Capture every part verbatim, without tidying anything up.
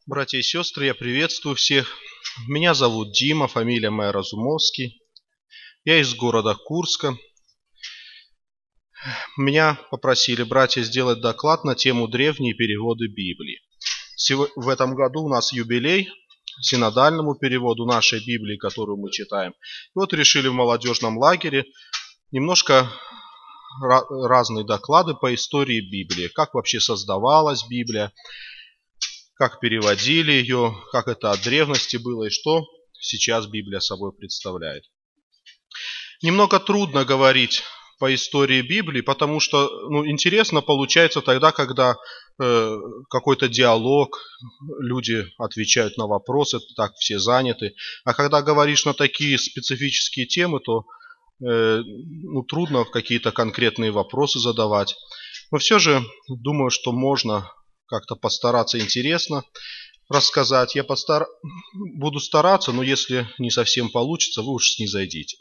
Братья и сестры, я приветствую всех. Меня зовут Дима, фамилия моя Разумовский. Я из города Курска. Меня попросили братья сделать доклад на тему древние переводы Библии. В этом году у нас юбилей синодальному переводу нашей Библии, которую мы читаем. И вот решили в молодежном лагере немножко разные доклады по истории Библии. Как вообще создавалась Библия, как переводили ее, как это от древности было и что сейчас Библия собой представляет. Немного трудно говорить по истории Библии, потому что ну, интересно получается тогда, когда э, какой-то диалог, люди отвечают на вопросы, так все заняты. А когда говоришь на такие специфические темы, то э, ну, трудно какие-то конкретные вопросы задавать. Но все же думаю, что можно как-то постараться интересно рассказать. Я постар... буду стараться, но если не совсем получится, вы уж снизойдите.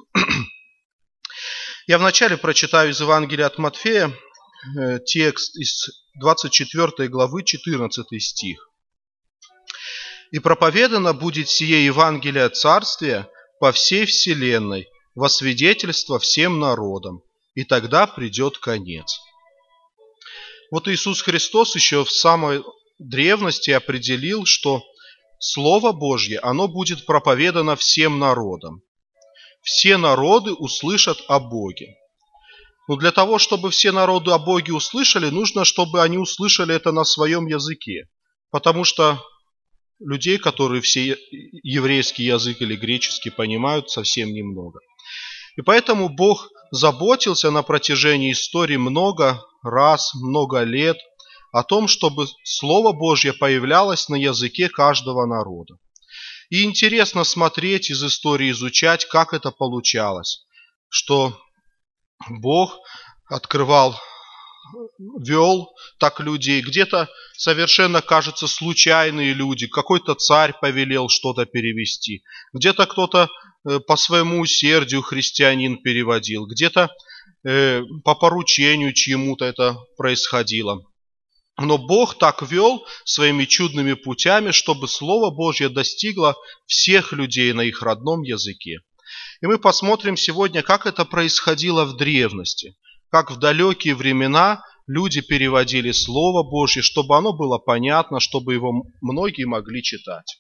Я вначале прочитаю из Евангелия от Матфея э, текст из двадцать четвёртой главы, четырнадцатый стих. «И проповедано будет сие Евангелие Царствия по всей вселенной, во свидетельство всем народам, и тогда придет конец». Вот Иисус Христос еще в самой древности определил, что Слово Божье, оно будет проповедано всем народам. Все народы услышат о Боге. Но для того, чтобы все народы о Боге услышали, нужно, чтобы они услышали это на своем языке. Потому что людей, которые все еврейский язык или греческий понимают, совсем немного. И поэтому Бог заботился на протяжении истории много раз, много лет о том, чтобы Слово Божье появлялось на языке каждого народа. И интересно смотреть из истории, изучать, как это получалось, что Бог открывал, вел так людей, где-то совершенно, кажется, случайные люди, какой-то царь повелел что-то перевести, где-то кто-то по своему усердию христианин переводил, где-то э, по поручению чьему-то это происходило. Но Бог так вел своими чудными путями, чтобы Слово Божье достигло всех людей на их родном языке. И мы посмотрим сегодня, как это происходило в древности, как в далекие времена люди переводили Слово Божье, чтобы оно было понятно, чтобы его многие могли читать.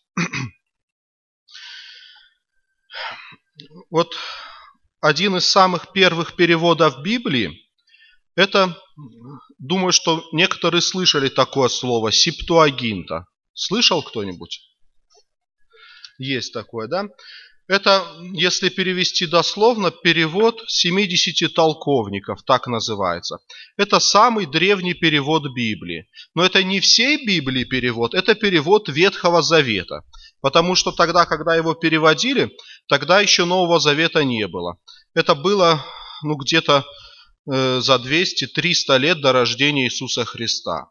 Вот один из самых первых переводов Библии, это, думаю, что некоторые слышали такое слово, септуагинта. Слышал кто-нибудь? Есть такое, да? Это, если перевести дословно, перевод семидесяти толковников, так называется. Это самый древний перевод Библии. Но это не всей Библии перевод, это перевод Ветхого Завета. Потому что тогда, когда его переводили, тогда еще Нового Завета не было. Это было ну, где-то э, за двести-триста лет до рождения Иисуса Христа.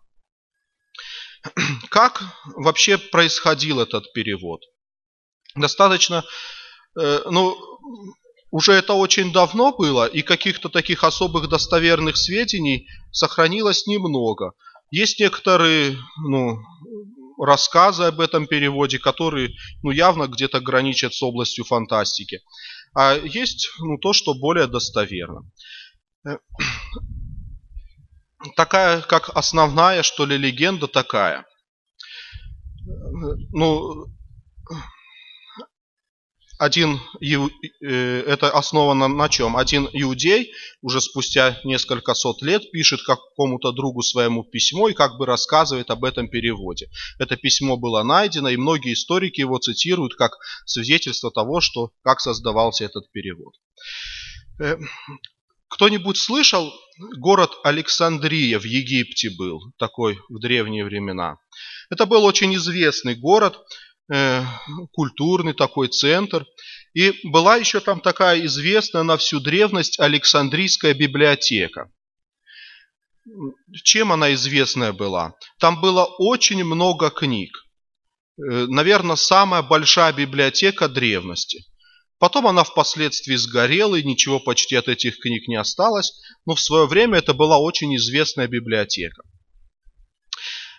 Как вообще происходил этот перевод? Достаточно, э, ну, уже это очень давно было, и каких-то таких особых достоверных сведений сохранилось немного. Есть некоторые, ну, рассказы об этом переводе, которые, ну, явно где-то граничат с областью фантастики. А есть, ну, то, что более достоверно. Такая, как основная, что ли, легенда такая. Ну, один, это основано на чем? Один иудей уже спустя несколько сот лет пишет какому-то другу своему письмо и как бы рассказывает об этом переводе. Это письмо было найдено, и многие историки его цитируют как свидетельство того, что, как создавался этот перевод. Кто-нибудь слышал, город Александрия в Египте был, такой в древние времена. Это был очень известный город, культурный такой центр. И была еще там такая известная на всю древность Александрийская библиотека. Чем она известная была? Там было очень много книг. Наверное, самая большая библиотека древности. Потом она впоследствии сгорела, и ничего почти от этих книг не осталось. Но в свое время это была очень известная библиотека.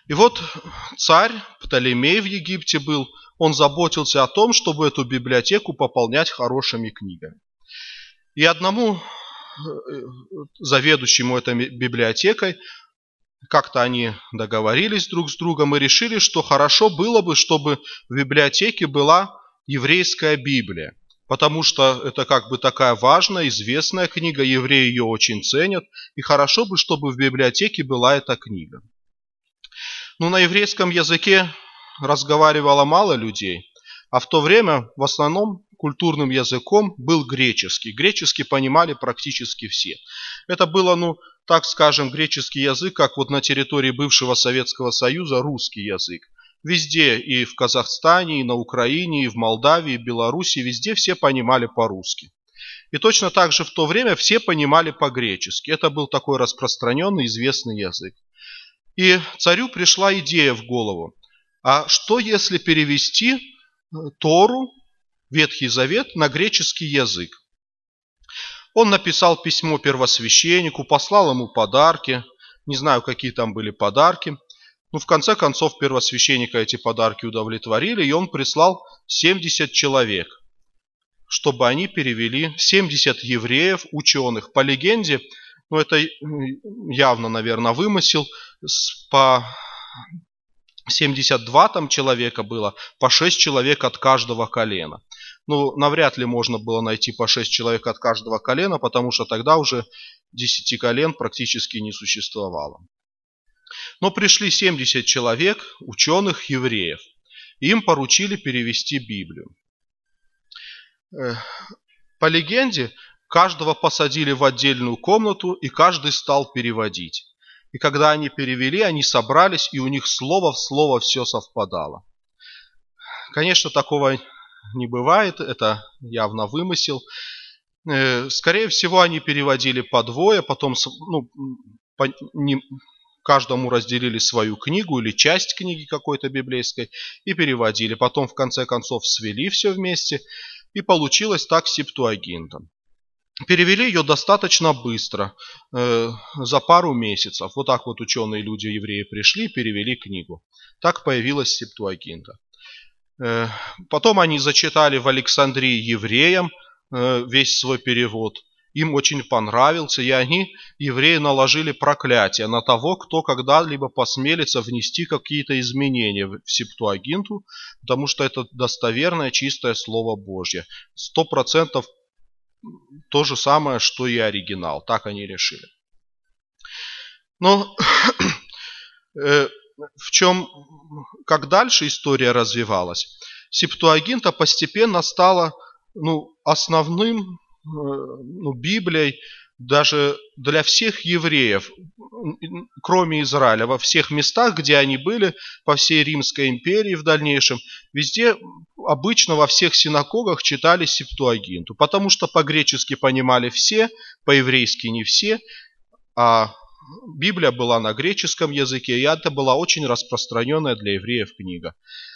И вот царь Птолемей в Египте был, он заботился о том, чтобы эту библиотеку пополнять хорошими книгами. И одному заведующему этой библиотекой как-то они договорились друг с другом и решили, что хорошо было бы, чтобы в библиотеке была еврейская Библия. Потому что это как бы такая важная, известная книга, евреи ее очень ценят. И хорошо бы, чтобы в библиотеке была эта книга. Но на еврейском языке разговаривало мало людей. А в то время в основном культурным языком был греческий. Греческий понимали практически все. Это было, ну, так скажем, греческий язык, как вот на территории бывшего Советского Союза русский язык. Везде, и в Казахстане, и на Украине, и в Молдавии, и в Беларуси, везде все понимали по-русски. И точно так же в то время все понимали по-гречески. Это был такой распространенный, известный язык. И царю пришла идея в голову. А что если перевести Тору, Ветхий Завет, на греческий язык? Он написал письмо первосвященнику, послал ему подарки. Не знаю, какие там были подарки. Но в конце концов первосвященника эти подарки удовлетворили, и он прислал семьдесят человек, чтобы они перевели, семьдесят евреев, ученых. По легенде, ну это явно, наверное, вымысел, по семьдесят два там человека было, по шесть человек от каждого колена. Ну, навряд ли можно было найти по шесть человек от каждого колена, потому что тогда уже десяти колен практически не существовало. Но пришли семьдесят человек, ученых, евреев. И им поручили перевести Библию. По легенде, каждого посадили в отдельную комнату, и каждый стал переводить. И когда они перевели, они собрались, и у них слово в слово все совпадало. Конечно, такого не бывает, это явно вымысел. Скорее всего, они переводили по двое, потом ну, по, не, каждому разделили свою книгу или часть книги какой-то библейской и переводили. Потом, в конце концов, свели все вместе, и получилось так Септуагинта. Перевели ее достаточно быстро, э, за пару месяцев. Вот так вот ученые люди, евреи, пришли, перевели книгу. Так появилась Септуагинта. Э, потом они зачитали в Александрии евреям э, весь свой перевод. Им очень понравился, и они, евреи, наложили проклятие на того, кто когда-либо посмелится внести какие-то изменения в Септуагинту, потому что это достоверное, чистое Слово Божье. Сто процентов то же самое, что и оригинал. Так они решили. Но э, в чем, как дальше история развивалась? Септуагинта постепенно стала ну, основным ну, Библией даже для всех евреев, кроме Израиля, во всех местах, где они были, по всей Римской империи в дальнейшем, везде обычно во всех синагогах читали Септуагинту, потому что по-гречески понимали все, по-еврейски не все, а Библия была на греческом языке, и это была очень распространенная для евреев книга.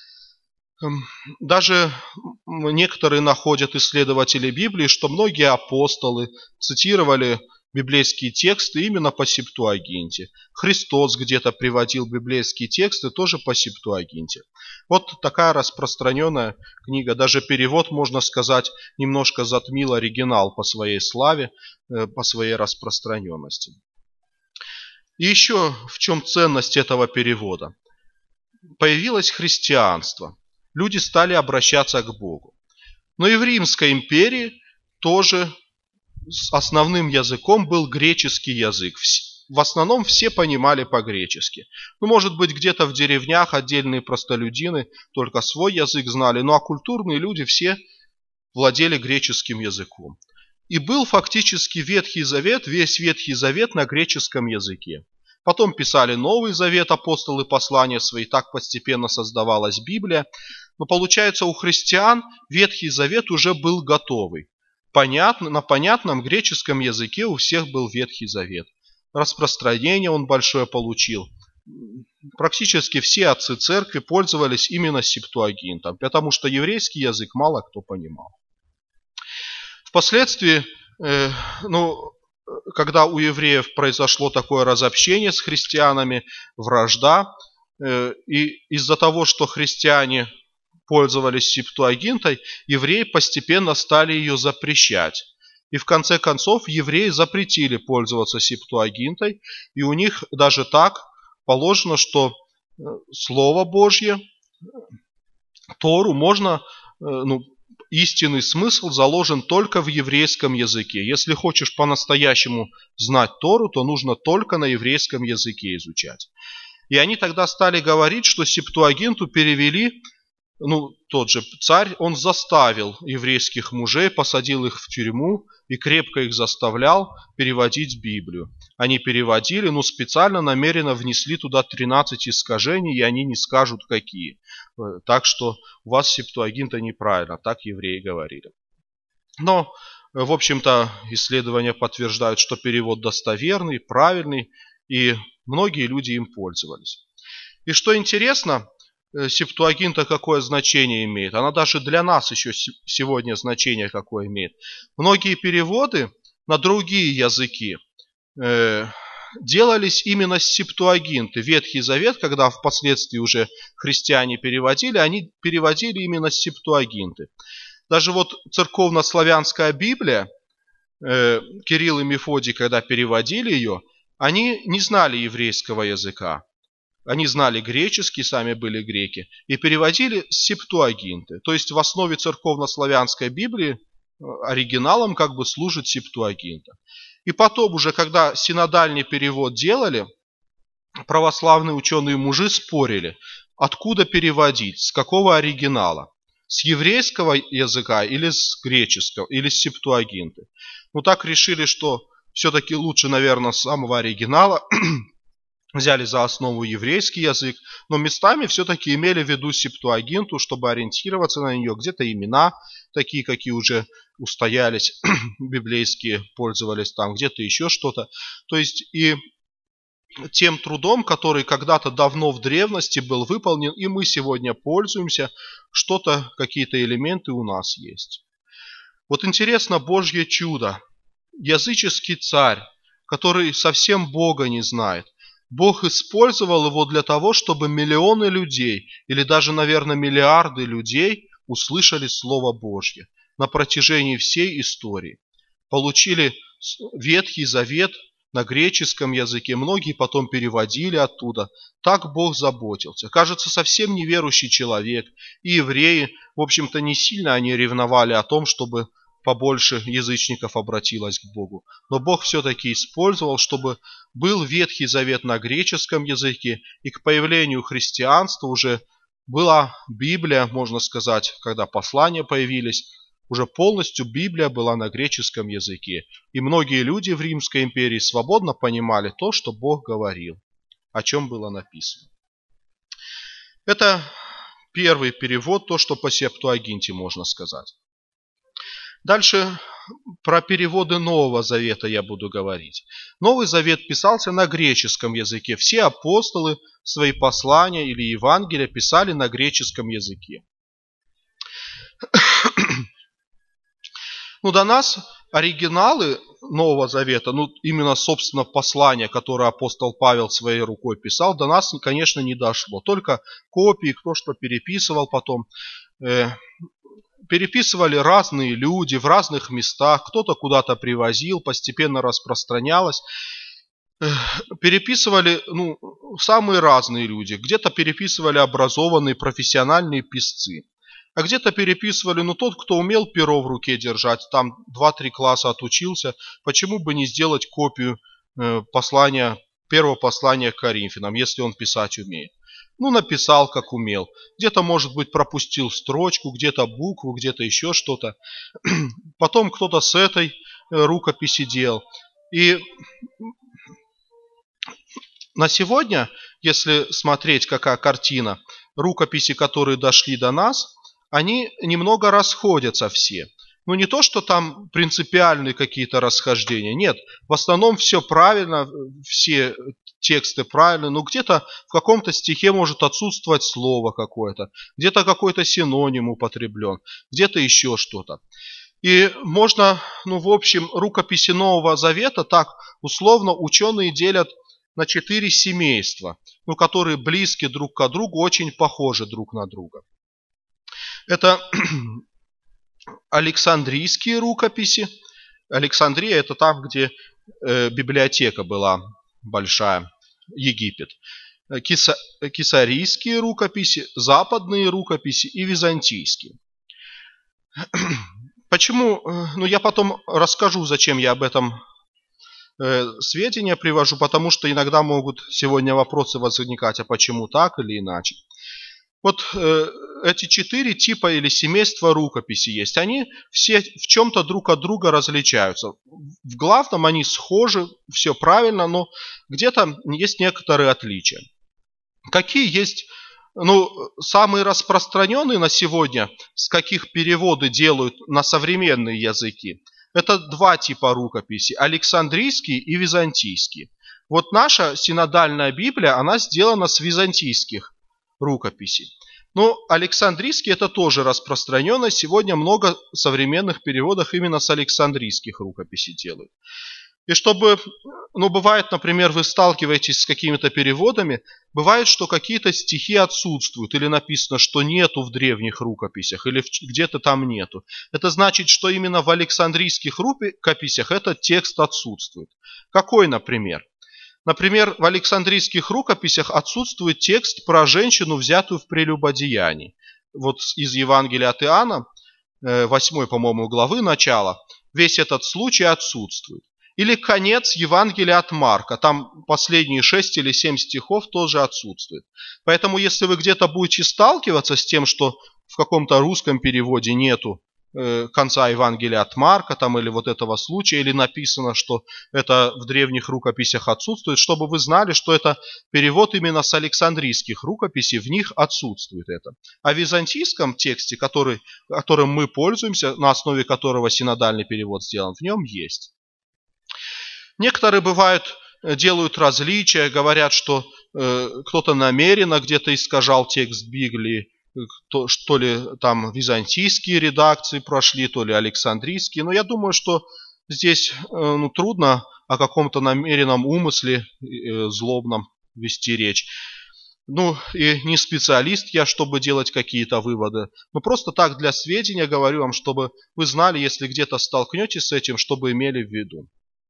Даже некоторые находят, исследователи Библии, что многие апостолы цитировали библейские тексты именно по Септуагинте. Христос где-то приводил библейские тексты тоже по Септуагинте. Вот такая распространенная книга. Даже перевод, можно сказать, немножко затмил оригинал по своей славе, по своей распространенности. И еще в чем ценность этого перевода? Появилось христианство. Люди стали обращаться к Богу. Но и в Римской империи тоже основным языком был греческий язык. В основном все понимали по-гречески. Ну, может быть, где-то в деревнях отдельные простолюдины только свой язык знали, ну а культурные люди все владели греческим языком. И был фактически Ветхий Завет, весь Ветхий Завет на греческом языке. Потом писали Новый Завет, апостолы послания свои, так постепенно создавалась Библия. Но получается, у христиан Ветхий Завет уже был готовый. Понятно, на понятном греческом языке у всех был Ветхий Завет. Распространение он большое получил. Практически все отцы церкви пользовались именно Септуагинтом, потому что еврейский язык мало кто понимал. Впоследствии, э, ну, когда у евреев произошло такое разобщение с христианами, вражда, И из-за того, что христиане пользовались Септуагинтой, евреи постепенно стали ее запрещать. И в конце концов евреи запретили пользоваться Септуагинтой, и у них даже так положено, что Слово Божье, Тору можно, ну, истинный смысл заложен только в еврейском языке. Если хочешь по-настоящему знать Тору, то нужно только на еврейском языке изучать. И они тогда стали говорить, что Септуагинту перевели, ну, тот же царь, он заставил еврейских мужей, посадил их в тюрьму и крепко их заставлял переводить Библию. Они переводили, но специально, намеренно внесли туда тринадцать искажений, и они не скажут, какие. Так что у вас Септуагинта неправильно, так евреи говорили. Но, в общем-то, исследования подтверждают, что перевод достоверный, правильный, и многие люди им пользовались. И что интересно, Септуагинта какое значение имеет? Она даже для нас еще сегодня значение какое имеет. Многие переводы на другие языки э, делались именно с Септуагинты. Ветхий Завет, когда впоследствии уже христиане переводили, они переводили именно с Септуагинты. Даже вот церковно-славянская Библия, э, Кирилл и Мефодий, когда переводили ее, они не знали еврейского языка. Они знали греческий, сами были греки, и переводили с Септуагинты. То есть в основе церковно-славянской Библии оригиналом как бы служит Септуагинта. И потом уже, когда синодальный перевод делали, православные ученые-мужи спорили, откуда переводить, с какого оригинала. С еврейского языка или с греческого, или с Септуагинты. Ну так решили, что все-таки лучше, наверное, с самого оригинала. Взяли за основу еврейский язык, но местами все-таки имели в виду Септуагинту, чтобы ориентироваться на нее. Где-то имена такие, какие уже устоялись, библейские, пользовались там, где-то еще что-то. То есть и тем трудом, который когда-то давно в древности был выполнен, и мы сегодня пользуемся, что-то, какие-то элементы у нас есть. Вот интересно Божье чудо. Языческий царь, который совсем Бога не знает, Бог использовал его для того, чтобы миллионы людей, или даже, наверное, миллиарды людей услышали Слово Божье на протяжении всей истории. Получили Ветхий Завет на греческом языке, многие потом переводили оттуда. Так Бог заботился. Кажется, совсем неверующий человек. И евреи, в общем-то, не сильно они ревновали о том, чтобы побольше язычников обратилось к Богу. Но Бог все-таки использовал, чтобы был Ветхий Завет на греческом языке, и к появлению христианства уже была Библия, можно сказать, когда послания появились, уже полностью Библия была на греческом языке. И многие люди в Римской империи свободно понимали то, что Бог говорил, о чем было написано. Это первый перевод, то, что по Септуагинте можно сказать. Дальше про переводы Нового Завета я буду говорить. Новый Завет писался на греческом языке. Все апостолы свои послания или Евангелия писали на греческом языке. Ну, до нас оригиналы Нового Завета, ну, именно, собственно, послание, которое апостол Павел своей рукой писал, до нас, конечно, не дошло. Только копии, кто что переписывал потом. Э, переписывали разные люди в разных местах, кто-то куда-то привозил, постепенно распространялось. Э, переписывали, ну, самые разные люди. Где-то переписывали образованные профессиональные писцы. А где-то переписывали, ну, тот, кто умел перо в руке держать, там два-три класса отучился, почему бы не сделать копию э, послания, первого послания к Коринфянам, если он писать умеет. Ну, написал, как умел. Где-то, может быть, пропустил строчку, где-то букву, где-то еще что-то. Потом кто-то с этой э, рукописи делал. И на сегодня, если смотреть, какая картина, рукописи, которые дошли до нас, они немного расходятся все. Ну, не то, что там принципиальные какие-то расхождения. Нет, в основном все правильно, все тексты правильные. Но где-то в каком-то стихе может отсутствовать слово какое-то. Где-то какой-то синоним употреблен. Где-то еще что-то. И можно, ну, в общем, рукописи Нового Завета, так, условно, ученые делят на четыре семейства, ну, которые близки друг к другу, очень похожи друг на друга. Это Александрийские рукописи. Александрия – это там, где э, библиотека была большая, Египет. Киса, кесарийские рукописи, западные рукописи и византийские. Почему? Ну, я потом расскажу, зачем я об этом э, сведения привожу, потому что иногда могут сегодня вопросы возникать, а почему так или иначе. Вот э, эти четыре типа или семейства рукописи есть. Они все в чем-то друг от друга различаются. В главном они схожи, все правильно, но где-то есть некоторые отличия. Какие есть, ну, самые распространенные на сегодня, с каких переводы делают на современные языки? Это два типа рукописи: Александрийские и византийские. Вот наша синодальная Библия, она сделана с византийских рукописей. Но Александрийский это тоже распространено. Сегодня много современных переводов именно с Александрийских рукописей делают. И чтобы, ну, бывает, например, вы сталкиваетесь с какими-то переводами, бывает, что какие-то стихи отсутствуют, или написано, что нету в древних рукописях, или где-то там нету. Это значит, что именно в Александрийских рукописях этот текст отсутствует. Какой, например? Например, в Александрийских рукописях отсутствует текст про женщину, взятую в прелюбодеянии. Вот из Евангелия от Иоанна, восьмой, по-моему, главы, начала, весь этот случай отсутствует. Или конец Евангелия от Марка, там последние шесть или семь стихов тоже отсутствуют. Поэтому, если вы где-то будете сталкиваться с тем, что в каком-то русском переводе нету конца Евангелия от Марка, там, или вот этого случая, или написано, что это в древних рукописях отсутствует, чтобы вы знали, что это перевод именно с Александрийских рукописей, в них отсутствует это. А в византийском тексте, который, которым мы пользуемся, на основе которого синодальный перевод сделан, в нем есть. Некоторые, бывают, делают различия, говорят, что э, кто-то намеренно где-то искажал текст Библии, то, что ли там византийские редакции прошли, то ли александрийские. Но я думаю, что здесь э, ну, трудно о каком-то намеренном умысле э, злобном вести речь. Ну, и не специалист я, чтобы делать какие-то выводы. Но просто так для сведения говорю вам, чтобы вы знали, если где-то столкнетесь с этим, чтобы имели в виду.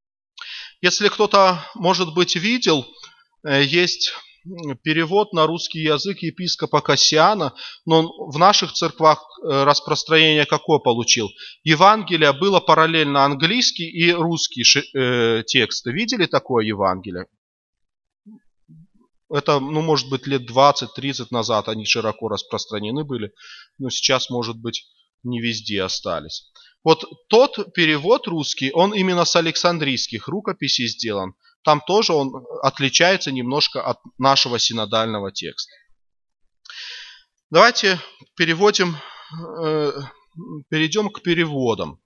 Если кто-то, может быть, видел, э, есть перевод на русский язык епископа Кассиана, но он в наших церквах распространение какое получил? Евангелие было параллельно английский и русский э, тексты. Видели такое Евангелие? Это, ну, может быть, лет двадцать-тридцать назад они широко распространены были, но сейчас, может быть, не везде остались. Вот тот перевод русский, он именно с александрийских рукописей сделан. Там тоже он отличается немножко от нашего синодального текста. Давайте переводим, э, перейдем к переводам.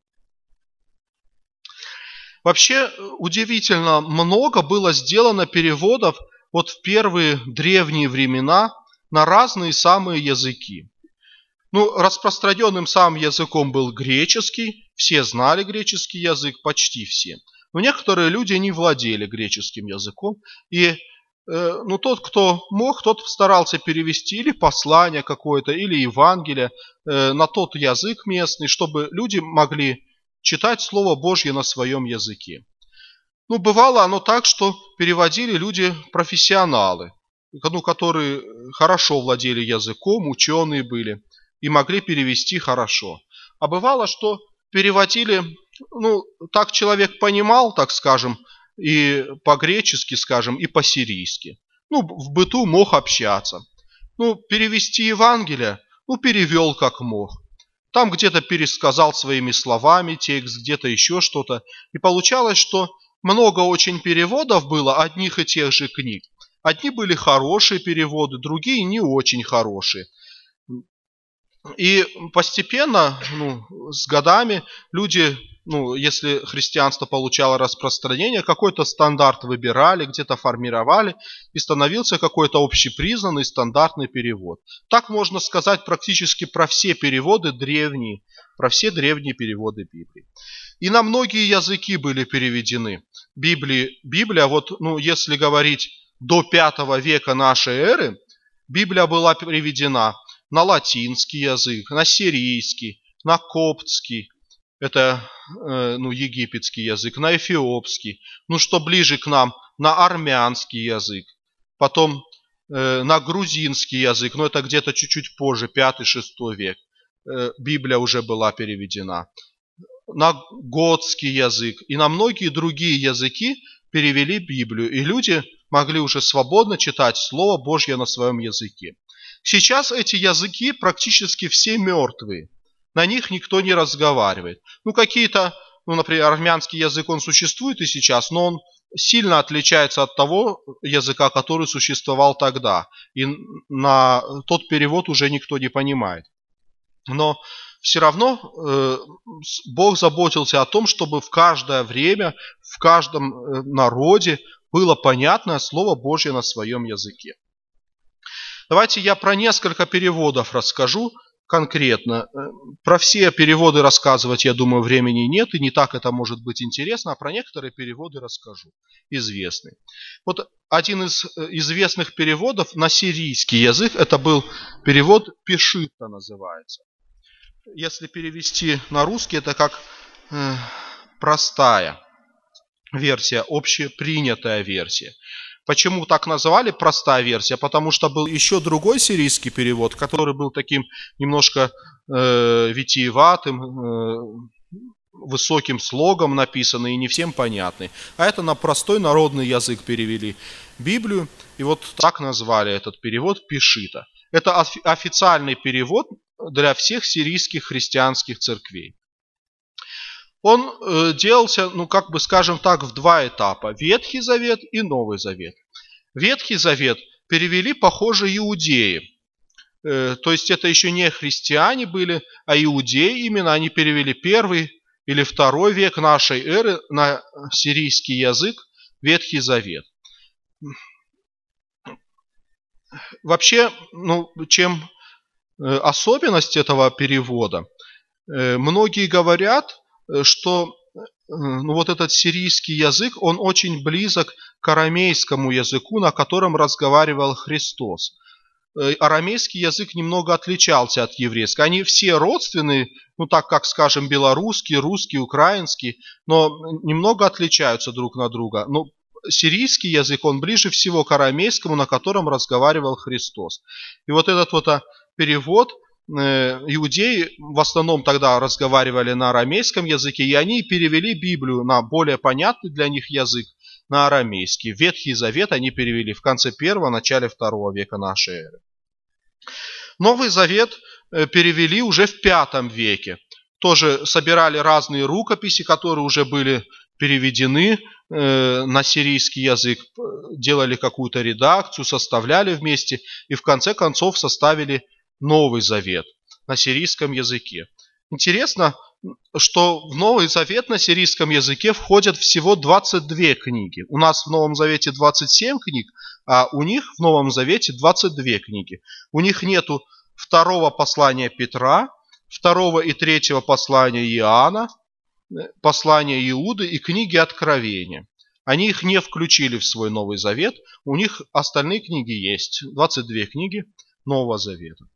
Вообще удивительно много было сделано переводов вот в первые древние времена на разные самые языки. Ну, распространенным самым языком был греческий, все знали греческий язык, почти все. Но некоторые люди не владели греческим языком, и э, ну, тот, кто мог, тот старался перевести или послание какое-то, или Евангелие э, на тот язык местный, чтобы люди могли читать Слово Божье на своем языке. Ну, бывало оно так, что переводили люди-профессионалы, ну, которые хорошо владели языком, ученые были и могли перевести хорошо. А бывало, что переводили, ну, так человек понимал, так скажем, и по-гречески, скажем, и по-сирийски. Ну, в быту мог общаться. Ну, перевести Евангелие, ну, перевел как мог. Там где-то пересказал своими словами текст, где-то еще что-то. И получалось, что много очень переводов было одних и тех же книг. Одни были хорошие переводы, другие не очень хорошие. И постепенно, ну, с годами люди ну, если христианство получало распространение, какой-то стандарт выбирали, где-то формировали, и становился какой-то общепризнанный стандартный перевод. Так можно сказать практически про все переводы древние, про все древние переводы Библии. И на многие языки были переведены. Библии, Библия, вот, ну, если говорить до пятого века нашей эры, Библия была переведена на латинский язык, на сирийский, на коптский, это э, ну, египетский язык, на эфиопский, ну что ближе к нам, на армянский язык, потом э, на грузинский язык, но это где-то чуть-чуть позже, пятый-шестой век, э, Библия уже была переведена, на готский язык и на многие другие языки перевели Библию, и люди могли уже свободно читать Слово Божье на своем языке. Сейчас эти языки практически все мертвые. На них никто не разговаривает. Ну, какие-то, ну, например, армянский язык, он существует и сейчас, но он сильно отличается от того языка, который существовал тогда. И на тот перевод уже никто не понимает. Но все равно э, Бог заботился о том, чтобы в каждое время, в каждом э, народе было понятное Слово Божье на своем языке. Давайте я про несколько переводов расскажу конкретно. Про все переводы рассказывать, я думаю, времени нет, и не так это может быть интересно, а про некоторые переводы расскажу, известные. Вот один из известных переводов на сирийский язык, это был перевод Пешита называется. Если перевести на русский, это как э, простая версия, общепринятая версия. Почему так назвали простая версия? Потому что был еще другой сирийский перевод, который был таким немножко э, витиеватым, э, высоким слогом написанный и не всем понятный. А это на простой народный язык перевели Библию, и вот так назвали этот перевод Пешита. Это официальный перевод для всех сирийских христианских церквей. Он э, делался, ну как бы скажем так, в два этапа. Ветхий Завет и Новый Завет. Ветхий Завет перевели, похоже, иудеи. Э, то есть это еще не христиане были, а иудеи именно. Они перевели первый или второй век нашей эры на сирийский язык Ветхий Завет. Вообще, ну, чем э, особенность этого перевода, э, многие говорят, что ну, вот этот сирийский язык, он очень близок к арамейскому языку, на котором разговаривал Христос. Арамейский язык немного отличался от еврейского. Они все родственные, ну так как, скажем, белорусский, русский, украинский, но немного отличаются друг на друга. Но сирийский язык, он ближе всего к арамейскому, на котором разговаривал Христос. И вот этот вот перевод, иудеи в основном тогда разговаривали на арамейском языке, и они перевели Библию на более понятный для них язык, на арамейский. Ветхий Завет они перевели в конце первого, начале второго века нашей эры. Новый Завет перевели уже в пятом веке. Тоже собирали разные рукописи, которые уже были переведены на сирийский язык, делали какую-то редакцию, составляли вместе и в конце концов составили Новый Завет на сирийском языке. Интересно, что в Новый Завет на сирийском языке входят всего двадцать две книги. У нас в Новом Завете двадцать семь книг, а у них в Новом Завете двадцать две книги. У них нету второго послания Петра, второго и третьего послания Иоанна, послания Иуды и книги Откровения. Они их не включили в свой Новый Завет, у них остальные книги есть, двадцать две книги Нового Завета.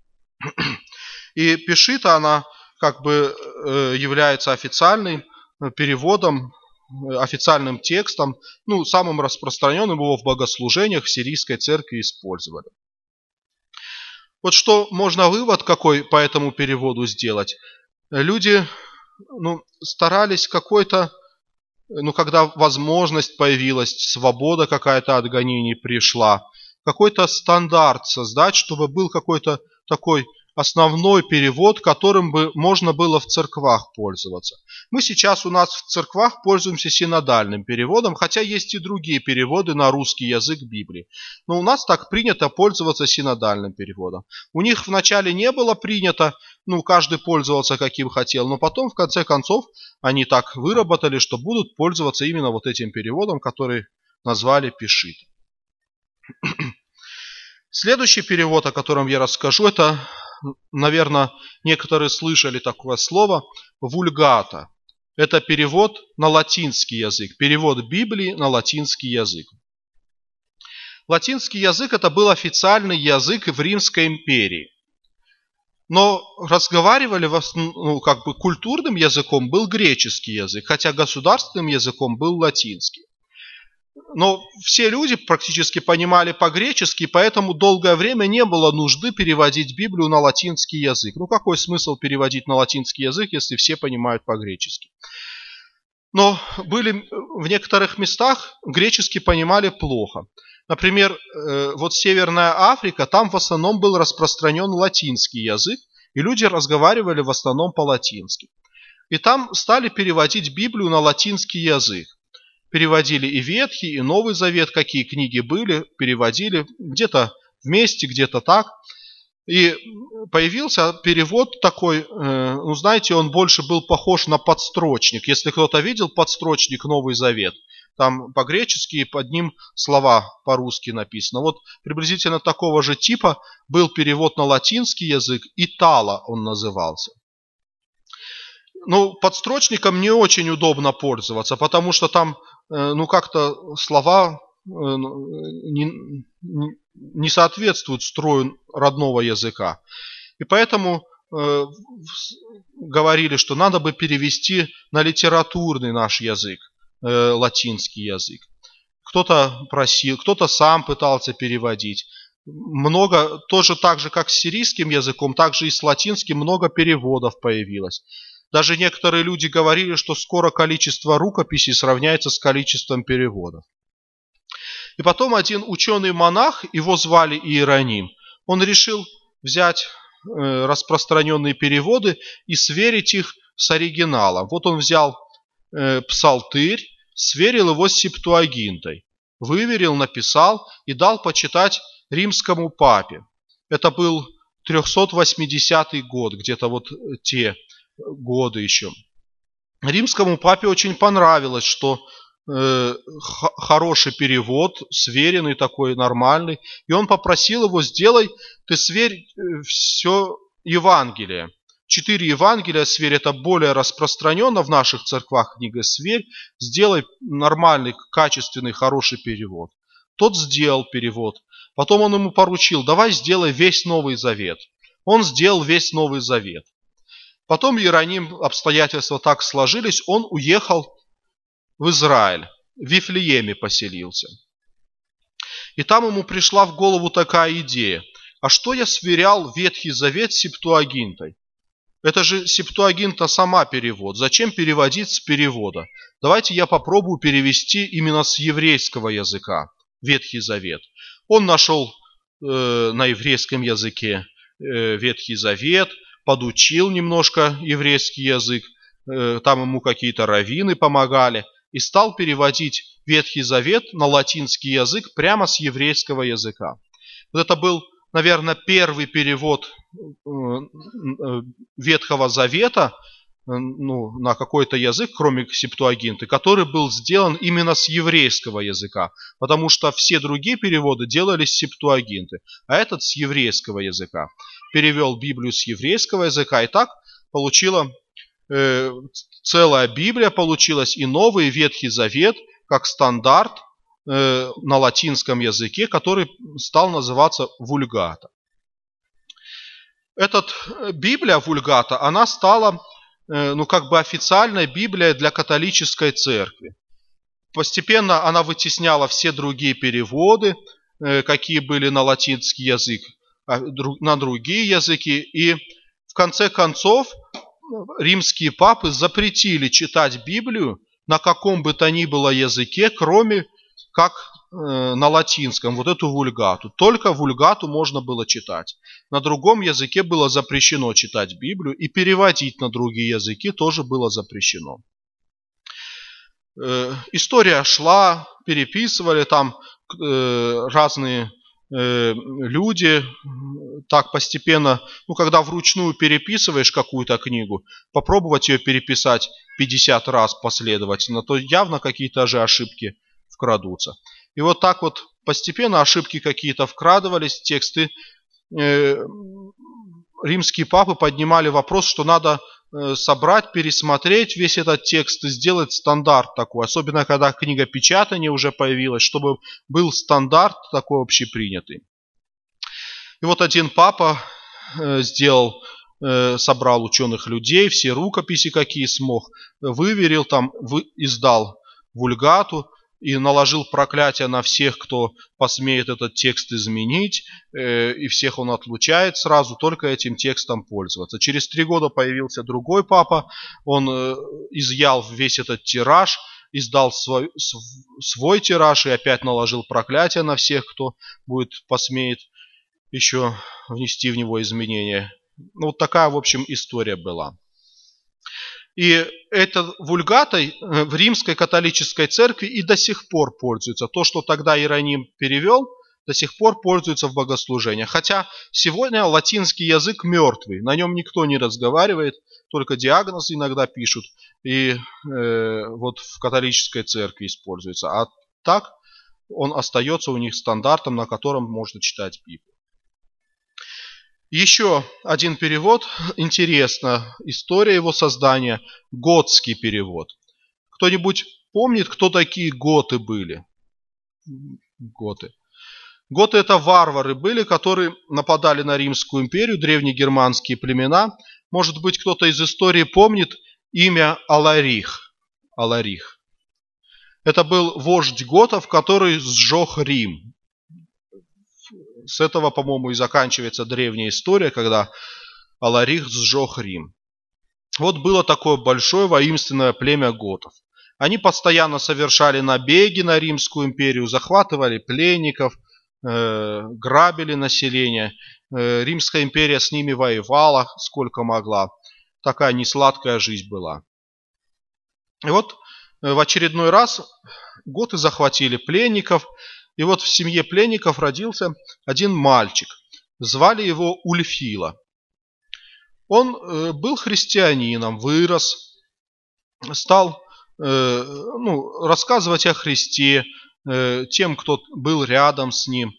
И Пешита, она как бы является официальным переводом, официальным текстом, ну, самым распространенным его в богослужениях в сирийской церкви использовали. Вот что можно вывод какой по этому переводу сделать. Люди, ну, старались какой-то, ну, когда возможность появилась, свобода какая-то от гонений пришла, какой-то стандарт создать, чтобы был какой-то такой основной перевод, которым бы можно было в церквах пользоваться. Мы сейчас у нас в церквах пользуемся синодальным переводом, хотя есть и другие переводы на русский язык Библии. Но у нас так принято пользоваться синодальным переводом. У них вначале не было принято, ну, каждый пользовался каким хотел, но потом, в конце концов, они так выработали, что будут пользоваться именно вот этим переводом, который назвали Пешит. Следующий перевод, о котором я расскажу, это, наверное, некоторые слышали такое слово «вульгата». Это перевод на латинский язык, перевод Библии на латинский язык. Латинский язык – это был официальный язык в Римской империи. Но разговаривали, в основ... ну, как бы культурным языком был греческий язык, хотя государственным языком был латинский. Но все люди практически понимали по-гречески, поэтому долгое время не было нужды переводить Библию на латинский язык. Ну какой смысл переводить на латинский язык, если все понимают по-гречески? Но были в некоторых местах греческий понимали плохо. Например, вот Северная Африка, там в основном был распространен латинский язык, и люди разговаривали в основном по-латински. И там стали переводить Библию на латинский язык. Переводили и Ветхий, и Новый Завет, какие книги были, переводили где-то вместе, где-то так. И появился перевод такой, ну знаете, он больше был похож на подстрочник. Если кто-то видел подстрочник Новый Завет, там по-гречески под ним слова по-русски написано. Вот приблизительно такого же типа был перевод на латинский язык, Итала он назывался. Ну, подстрочником не очень удобно пользоваться, потому что там, ну, как-то слова не, не соответствуют строю родного языка. И поэтому э, говорили, что надо бы перевести на литературный наш язык, э, латинский язык. Кто-то просил, кто-то сам пытался переводить. Много, тоже так же, как с сирийским языком, так же и с латинским много переводов появилось. Даже некоторые люди говорили, что скоро количество рукописей сравняется с количеством переводов. И потом один ученый-монах, его звали Иероним, он решил взять э, распространенные переводы и сверить их с оригиналом. Вот он взял э, псалтырь, сверил его с Септуагинтой, выверил, написал и дал почитать римскому папе. Это был триста восьмидесятый год, где-то вот те годы еще. Римскому папе очень понравилось, что э, хороший перевод, сверенный такой, нормальный. И он попросил его: сделай, ты сверь все Евангелие. Четыре Евангелия сверь, это более распространенно в наших церквах книга, сверь, сделай нормальный, качественный, хороший перевод. Тот сделал перевод. Потом он ему поручил: давай сделай весь Новый Завет. Он сделал весь Новый Завет. Потом Иероним, обстоятельства так сложились, он уехал в Израиль, в Вифлееме поселился. И там ему пришла в голову такая идея: а что я сверял Ветхий Завет с Септуагинтой? Это же Септуагинта сама перевод. Зачем переводить с перевода? Давайте я попробую перевести именно с еврейского языка Ветхий Завет. Он нашел э, на еврейском языке э, Ветхий Завет, подучил немножко еврейский язык, э, там ему какие-то раввины помогали, и стал переводить Ветхий Завет на латинский язык прямо с еврейского языка. Вот это был, наверное, первый перевод Ветхого Завета ну, на какой-то язык, кроме Септуагинты, который был сделан именно с еврейского языка, потому что все другие переводы делались с Септуагинты, а этот с еврейского языка. Перевел Библию с еврейского языка, и так получила э, целая Библия получилась, и Новый Ветхий Завет как стандарт э, на латинском языке, который стал называться Вульгата. Эта Библия Вульгата, она стала э, ну, как бы официальной Библией для католической церкви. Постепенно она вытесняла все другие переводы, э, какие были на латинский язык, на другие языки, и в конце концов римские папы запретили читать Библию на каком бы то ни было языке, кроме как на латинском вот эту вульгату. Только вульгату можно было читать. На другом языке было запрещено читать Библию, и переводить на другие языки тоже было запрещено. История шла, переписывали там разные люди, так постепенно, ну, когда вручную переписываешь какую-то книгу, попробовать ее переписать пятьдесят раз последовательно, то явно какие-то же ошибки вкрадутся. И вот так вот постепенно ошибки какие-то вкрадывались, тексты. Римские папы поднимали вопрос, что надо собрать, пересмотреть весь этот текст и сделать стандарт такой. Особенно, когда книгопечатание уже появилось, чтобы был стандарт такой общепринятый. И вот один папа сделал, собрал ученых людей, все рукописи, какие смог, выверил там, издал вульгату и наложил проклятие на всех, кто посмеет этот текст изменить, и всех он отлучает сразу, только этим текстом пользоваться. Через три года появился другой папа, он изъял весь этот тираж, издал свой, свой тираж и опять наложил проклятие на всех, кто будет, посмеет еще внести в него изменения. Ну, вот такая, в общем, история была. И этой вульгатой в Римской католической церкви и до сих пор пользуется. То, что тогда Иероним перевел, до сих пор пользуется в богослужениях. Хотя сегодня латинский язык мертвый, на нем никто не разговаривает, только диагнозы иногда пишут. И э, вот в католической церкви используется. А так он остается у них стандартом, на котором можно читать Библию. Еще один перевод, интересно, история его создания, готский перевод. Кто-нибудь помнит, кто такие готы были? Готы. Готы это варвары были, которые нападали на Римскую империю, древнегерманские племена. Может быть, кто-то из истории помнит имя Аларих. Аларих. Это был вождь готов, который сжег Рим. С этого, по-моему, и заканчивается древняя история, когда Аларих сжег Рим. Вот было такое большое воинственное племя готов. Они постоянно совершали набеги на Римскую империю, захватывали пленников, э, грабили население. Э, Римская империя с ними воевала сколько могла. Такая несладкая жизнь была. И вот в очередной раз готы захватили пленников. И вот в семье пленников родился один мальчик. Звали его Ульфила. Он был христианином, вырос, стал ну, рассказывать о Христе тем, кто был рядом с ним.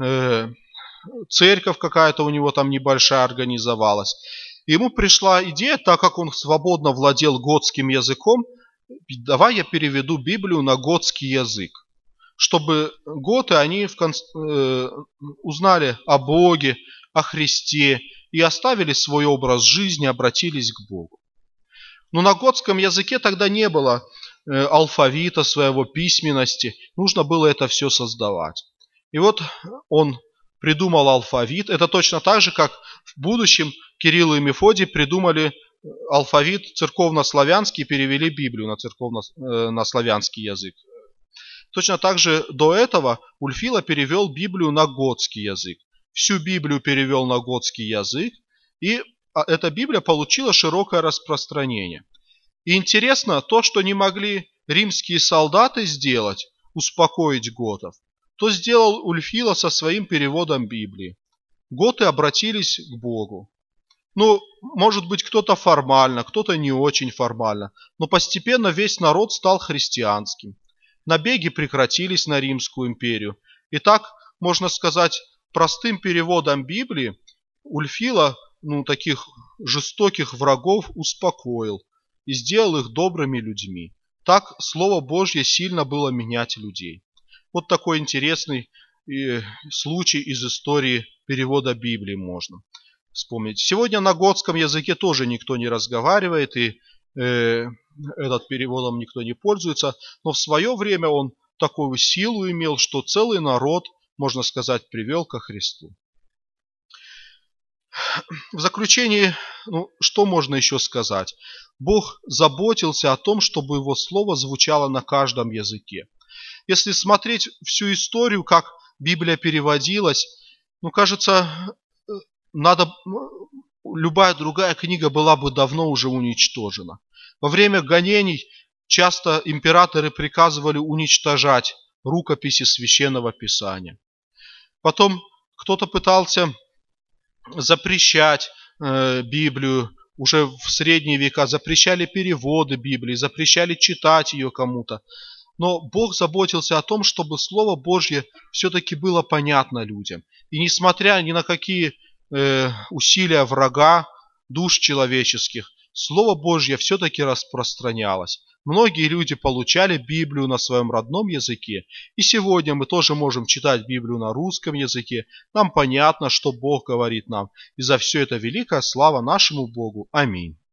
Церковь какая-то у него там небольшая организовалась. Ему пришла идея, так как он свободно владел готским языком, давай я переведу Библию на готский язык. Чтобы готы, они в конце, э, узнали о Боге, о Христе и оставили свой образ жизни, обратились к Богу. Но на готском языке тогда не было э, алфавита своего, письменности, нужно было это все создавать. И вот он придумал алфавит, это точно так же, как в будущем Кирилл и Мефодий придумали алфавит церковно-славянский и перевели Библию на, церковно, э, на славянский язык. Точно так же до этого Ульфила перевел Библию на готский язык. Всю Библию перевел на готский язык, и эта Библия получила широкое распространение. И интересно то, что не могли римские солдаты сделать, успокоить готов, то сделал Ульфила со своим переводом Библии. Готы обратились к Богу. Ну, может быть, кто-то формально, кто-то не очень формально, но постепенно весь народ стал христианским. Набеги прекратились на Римскую империю. И так, можно сказать, простым переводом Библии Ульфила, ну, таких жестоких врагов успокоил и сделал их добрыми людьми. Так Слово Божье сильно было менять людей. Вот такой интересный э, случай из истории перевода Библии можно вспомнить. Сегодня на готском языке тоже никто не разговаривает, и э, этот переводом никто не пользуется, но в свое время он такую силу имел, что целый народ, можно сказать, привел ко Христу. В заключение, ну, что можно еще сказать? Бог заботился о том, чтобы Его Слово звучало на каждом языке. если смотреть всю историю, как Библия переводилась, ну, кажется, надо, любая другая книга была бы давно уже уничтожена. Во время гонений часто императоры приказывали уничтожать рукописи Священного Писания. Потом кто-то пытался запрещать э, Библию. Уже в средние века запрещали переводы Библии, запрещали читать ее кому-то. Но Бог заботился о том, чтобы Слово Божье все-таки было понятно людям. И несмотря ни на какие э, усилия врага, душ человеческих, Слово Божье все-таки распространялось. Многие люди получали Библию на своем родном языке. И сегодня мы тоже можем читать Библию на русском языке. Нам понятно, что Бог говорит нам. И за все это великая слава нашему Богу. Аминь.